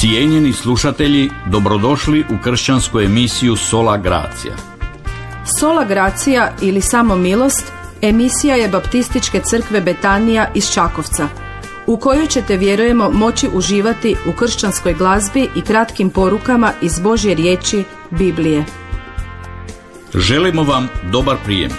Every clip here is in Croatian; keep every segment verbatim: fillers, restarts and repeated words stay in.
Cijenjeni slušatelji, dobrodošli u kršćansku emisiju Sola Gracia. Sola Gracia ili Samo milost emisija je Baptističke crkve Betanija iz Čakovca, u kojoj ćete, vjerujemo, moći uživati u kršćanskoj glazbi i kratkim porukama iz Božje riječi, Biblije. Želimo vam dobar prijem.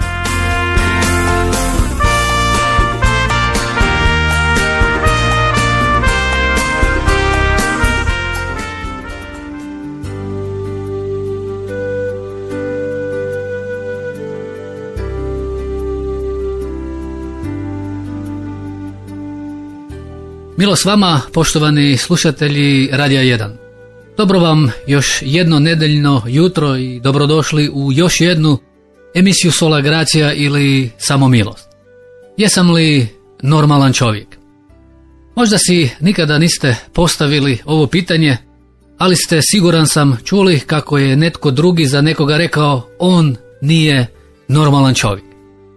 Milost vama, poštovani slušatelji Radija jedan. Dobro vam još jedno nedeljno jutro i dobrodošli u još jednu emisiju Sola Gracia ili Samo milost. Jesam li normalan čovjek? Možda si nikada niste postavili ovo pitanje, ali ste, siguran sam, čuli kako je netko drugi za nekoga rekao on nije normalan čovjek.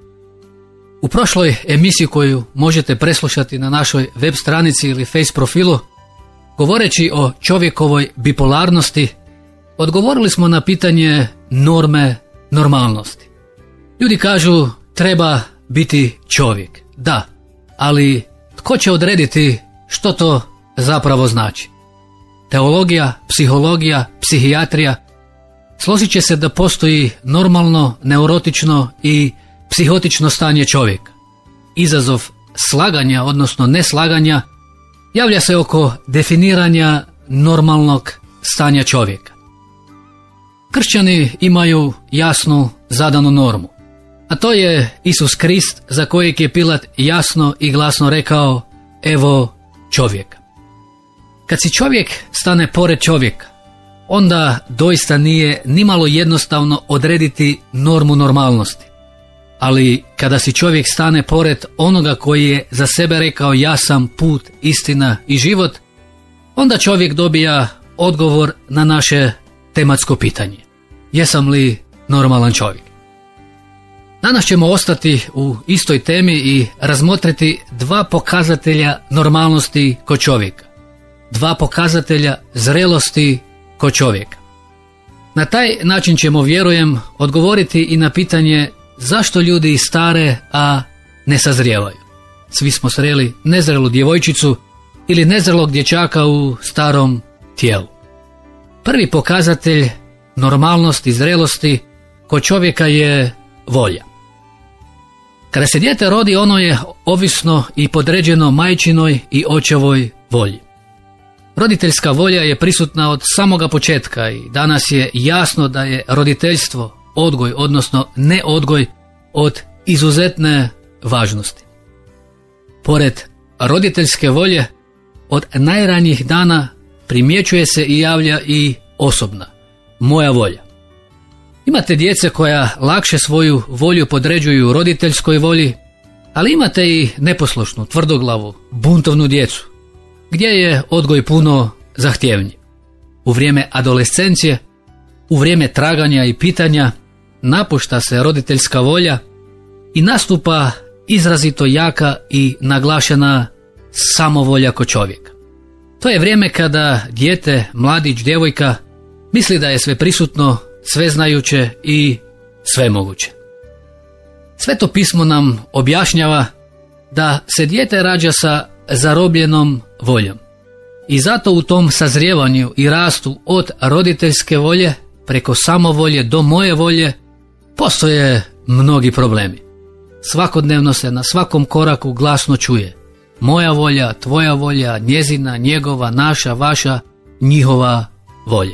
U prošloj emisiji koju možete preslušati na našoj web stranici ili face profilu, govoreći o čovjekovoj bipolarnosti, odgovorili smo na pitanje norme normalnosti. Ljudi kažu treba biti čovjek. Da, ali tko će odrediti što to zapravo znači? Teologija, psihologija, psihijatrija složit će se da postoji normalno, neurotično i psihotično stanje čovjeka. Izazov slaganja, odnosno neslaganja, javlja se oko definiranja normalnog stanja čovjeka. Kršćani imaju jasnu zadanu normu, a to je Isus Krist, za kojeg je Pilat jasno i glasno rekao: evo čovjeka. Kad si čovjek stane pored čovjeka, onda doista nije nimalo jednostavno odrediti normu normalnosti. Ali kada si čovjek stane pored onoga koji je za sebe rekao ja sam put, istina i život, onda čovjek dobija odgovor na naše tematsko pitanje. Jesam li normalan čovjek? Danas ćemo ostati u istoj temi i razmotriti dva pokazatelja normalnosti kod čovjeka. Dva pokazatelja zrelosti kod čovjeka. Na taj način ćemo, vjerujem, odgovoriti i na pitanje zašto ljudi stare, a ne sazrijevaju. Svi smo sreli nezrelu djevojčicu ili nezrelog dječaka u starom tijelu. Prvi pokazatelj normalnosti i zrelosti kod čovjeka je volja. Kada se dijete rodi, ono je ovisno i podređeno majčinoj i očevoj volji. Roditeljska volja je prisutna od samoga početka i danas je jasno da je roditeljstvo, odgoj, odnosno neodgoj, od izuzetne važnosti. Pored roditeljske volje, od najranijih dana primjećuje se i javlja i osobna, moja volja. Imate djece koja lakše svoju volju podređuju roditeljskoj volji, ali imate i neposlušnu, tvrdoglavu, buntovnu djecu, gdje je odgoj puno zahtjevniji. U vrijeme adolescencije, u vrijeme traganja i pitanja, napušta se roditeljska volja i nastupa izrazito jaka i naglašena samovolja kod čovjeka. To je vrijeme kada dijete, mladić, djevojka misli da je sve prisutno, sveznajuće i svemoguće. Sveto pismo nam objašnjava da se dijete rađa sa zarobljenom voljom i zato u tom sazrijevanju i rastu od roditeljske volje preko samovolje do moje volje postoje mnogi problemi. Svakodnevno se na svakom koraku glasno čuje: moja volja, tvoja volja, njezina, njegova, naša, vaša, njihova volja.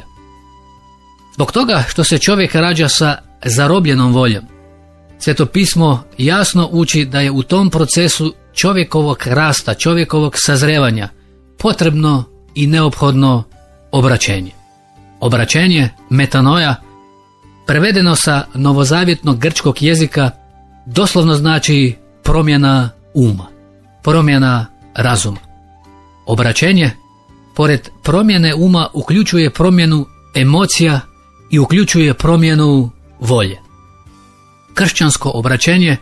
Zbog toga što se čovjek rađa sa zarobljenom voljom, Sveto pismo jasno uči da je u tom procesu čovjekovog rasta, čovjekovog sazrevanja potrebno i neophodno obraćenje. Obraćenje, metanoja, prevedeno sa novozavjetnog grčkog jezika, doslovno znači promjena uma, promjena razuma. Obraćenje, pored promjene uma, uključuje promjenu emocija i uključuje promjenu volje. Kršćansko obraćenje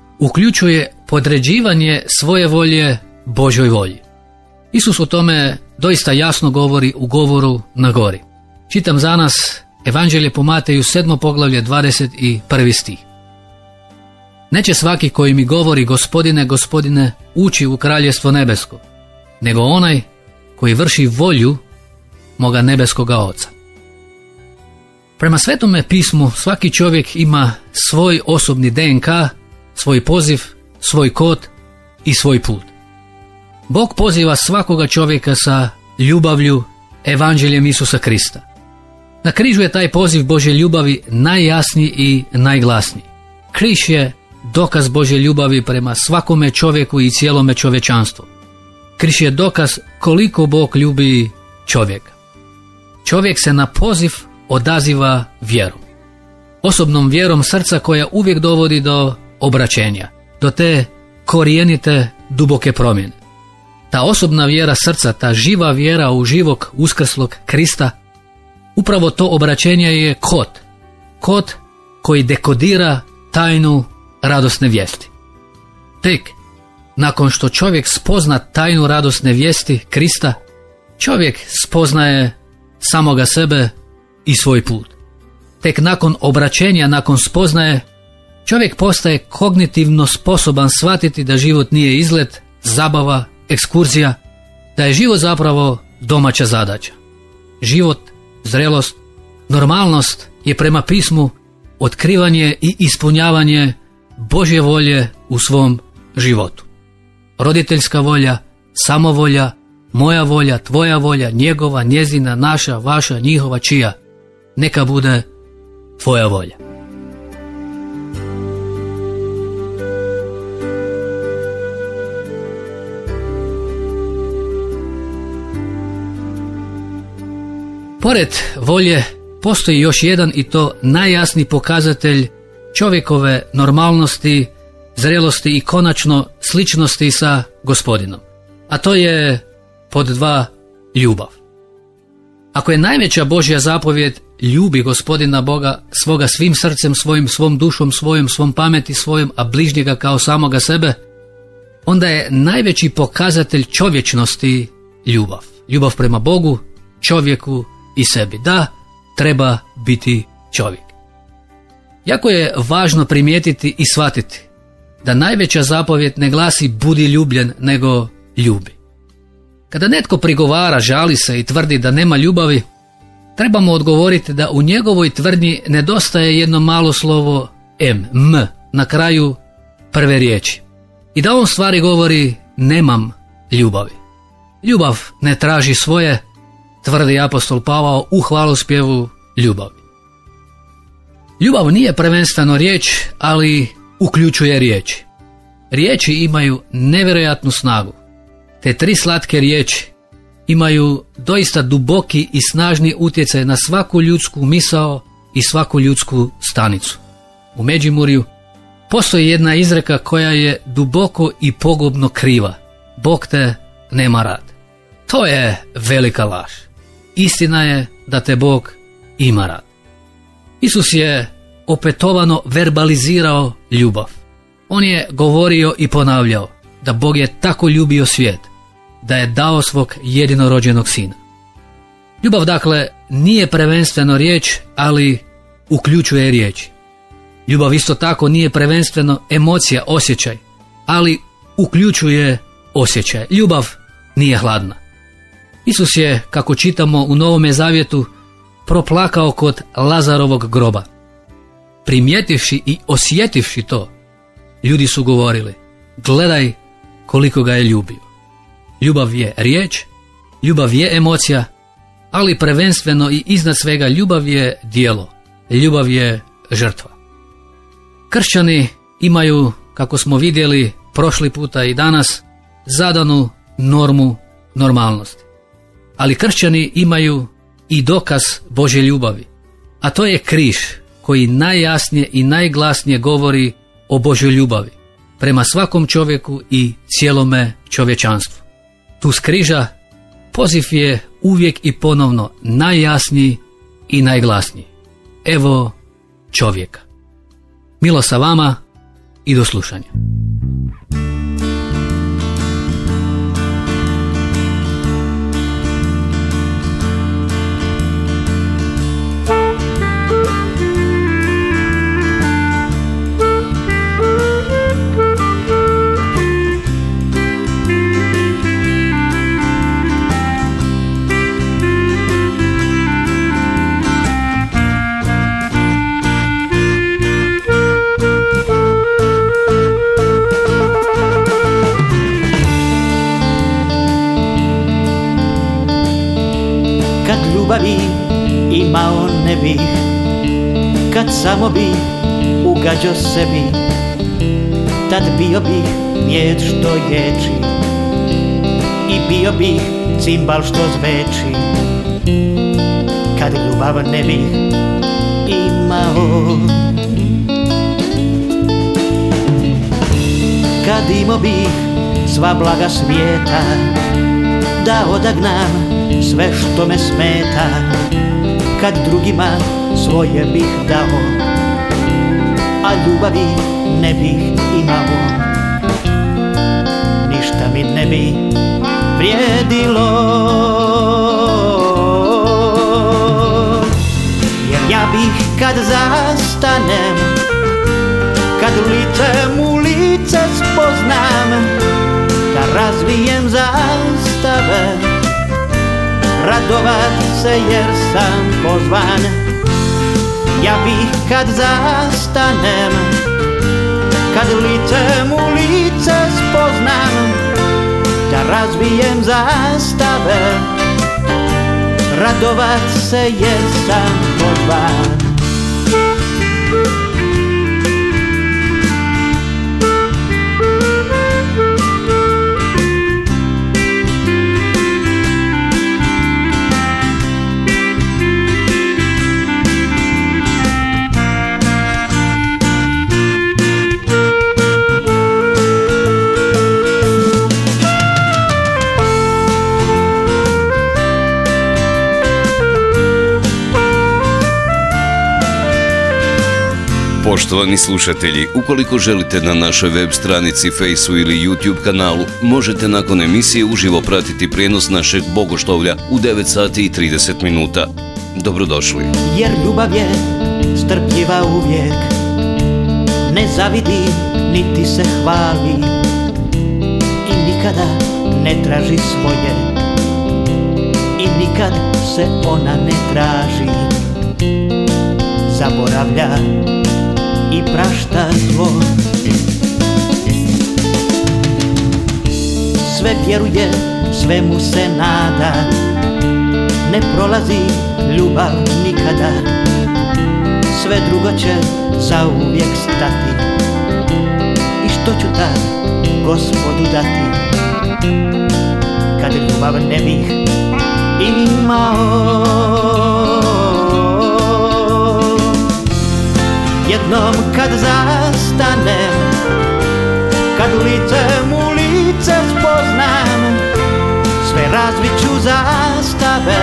uključuje podređivanje svoje volje Božoj volji. Isus o tome doista jasno govori u govoru na gori. Čitam za nas Evanđelje po Mateju sedmo poglavlje dvadeset prvi stih. Neće svaki koji mi govori Gospodine, Gospodine, ući u kraljestvo nebesko, nego onaj koji vrši volju moga nebeskoga Oca. Prema Svetome pismu svaki čovjek ima svoj osobni D N K, svoj poziv, svoj kod i svoj put. Bog poziva svakoga čovjeka sa ljubavlju, evanđeljem Isusa Krista. Na križu je taj poziv Božje ljubavi najjasniji i najglasniji. Križ je dokaz Božje ljubavi prema svakome čovjeku i cijelome čovječanstvu. Križ je dokaz koliko Bog ljubi čovjeka. Čovjek se na poziv odaziva vjerom. Osobnom vjerom srca koja uvijek dovodi do obraćenja, do te korijenite duboke promjene. Ta osobna vjera srca, ta živa vjera u živog uskrslog Krista, upravo to obraćenje je kod. Kod koji dekodira tajnu radosne vijesti. Tek nakon što čovjek spozna tajnu radosne vijesti Krista, čovjek spoznaje samoga sebe i svoj put. Tek nakon obraćenja, nakon spoznaje, čovjek postaje kognitivno sposoban shvatiti da život nije izlet, zabava, ekskurzija, da je život zapravo domaća zadaća. Život, zrelost, normalnost je prema pismu otkrivanje i ispunjavanje Božje volje u svom životu. Roditeljska volja, samovolja, moja volja, tvoja volja, njegova, njezina, naša, vaša, njihova, čija. Neka bude tvoja volja. Pored volje postoji još jedan i to najjasniji pokazatelj čovjekove normalnosti, zrelosti i konačno sličnosti sa Gospodinom. A to je pod dva ljubav. Ako je najveća Božja zapovjed ljubi Gospodina Boga svoga svim srcem, svojim, svom dušom, svojom, svom pameti, svojom, a bližnjega kao samoga sebe, onda je najveći pokazatelj čovječnosti ljubav. Ljubav prema Bogu, čovjeku i sebi. Da, treba biti čovjek. Jako je važno primijetiti i shvatiti da najveća zapovjed ne glasi budi ljubljen, nego ljubi. Kada netko prigovara, žali se i tvrdi da nema ljubavi, trebamo odgovoriti da u njegovoj tvrdnji nedostaje jedno malo slovo M, M, na kraju prve riječi. I da on stvari govori nemam ljubavi. Ljubav ne traži svoje, tvrdi apostol Pavao u hvalospjevu ljubavi. Ljubav nije prvenstveno riječ, ali uključuje riječi. Riječi imaju nevjerojatnu snagu. Te tri slatke riječi imaju doista duboki i snažni utjecaj na svaku ljudsku misao i svaku ljudsku stanicu. U Međimurju postoji jedna izreka koja je duboko i pogubno kriva. Bog te nema rad. To je velika laž. Istina je da te Bog ima rad. Isus je opetovano verbalizirao ljubav. On je govorio i ponavljao da Bog je tako ljubio svijet da je dao svog jedinorođenog sina. Ljubav dakle nije prvenstveno riječ, ali uključuje riječi. Ljubav isto tako nije prvenstveno emocija, osjećaj, ali uključuje osjećaj. Ljubav nije hladna. Isus je, kako čitamo u Novome Zavjetu, proplakao kod Lazarovog groba. Primjetivši i osjetivši to, ljudi su govorili, gledaj koliko ga je ljubio. Ljubav je riječ, ljubav je emocija, ali prvenstveno i iznad svega ljubav je djelo, ljubav je žrtva. Kršćani imaju, kako smo vidjeli prošli puta i danas, zadanu normu normalnosti. Ali kršćani imaju i dokaz Božje ljubavi, a to je križ koji najjasnije i najglasnije govori o Božjoj ljubavi prema svakom čovjeku i cijelome čovječanstvu. Tu s križa poziv je uvijek i ponovno najjasniji i najglasniji. Evo čovjeka. Milo sa vama i do slušanja. Kad ljubavi imao ne bih, kad samo bih ugađao sebi, tad bio bih mjed što ječi i bio bih cimbal što zveči. Kad ljubav ne bih imao, kad imao bih sva blaga svijeta, da odagnam sve što me smeta, kad drugima svoje bih dao, a ljubavi ne bih imao, ništa mi ne bi vrijedilo. Jer ja bih kad zastanem, kad licem u lice spoznam, da razvijem zastave, radovat se jer sam pozvan. Ja bih kad zastanem, kad licem u lice spoznam, da razvijem zastave, radovat se jer sam pozvan. Poštovani slušatelji, ukoliko želite na našoj web stranici, Fejsu ili YouTube kanalu, možete nakon emisije uživo pratiti prijenos našeg bogoštovlja u devet sati i trideset minuta. Dobrodošli. Jer ljubav je strpljiva uvijek, ne zavidi niti se hvali i nikada ne traži svoje i nikad se ona ne traži. Zaboravlja i prašta zlo, sve vjeruje, sve mu se nada, ne prolazi ljubav nikada, sve drugo će zauvijek stati. I što ću tad Gospodu dati, kad ljubav ne bih imao? Jednom kad zastanem, kad licem u lice spoznam, sve razviću zastave,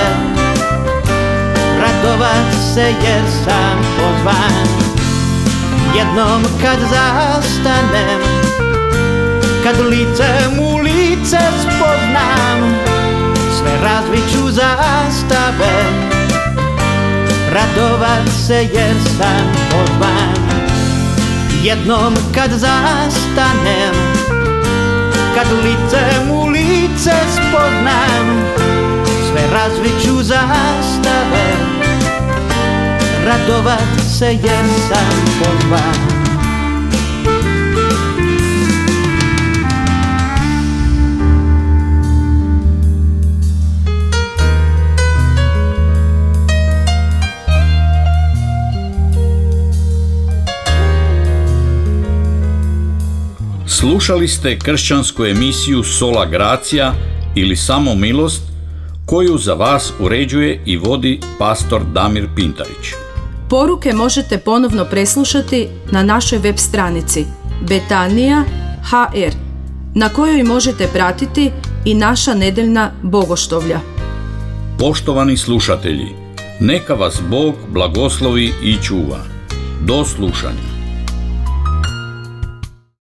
radovat se jer sam pozvan. Jednom kad zastanem, kad licem u lice spoznam, sve razviću zastave, radovat se jer sam pozvan. Jednom kad zastanem, kad licem u lice spoznam, sve razviću zastave, radovat se jer sam pozvan. Slušali ste kršćansku emisiju Sola Gracia ili Samo milost, koju za vas uređuje i vodi pastor Damir Pintarić. Poruke možete ponovno preslušati na našoj web stranici Betanija ha er, na kojoj možete pratiti i naša nedeljna bogoštovlja. Poštovani slušatelji, neka vas Bog blagoslovi i čuva. Do slušanja.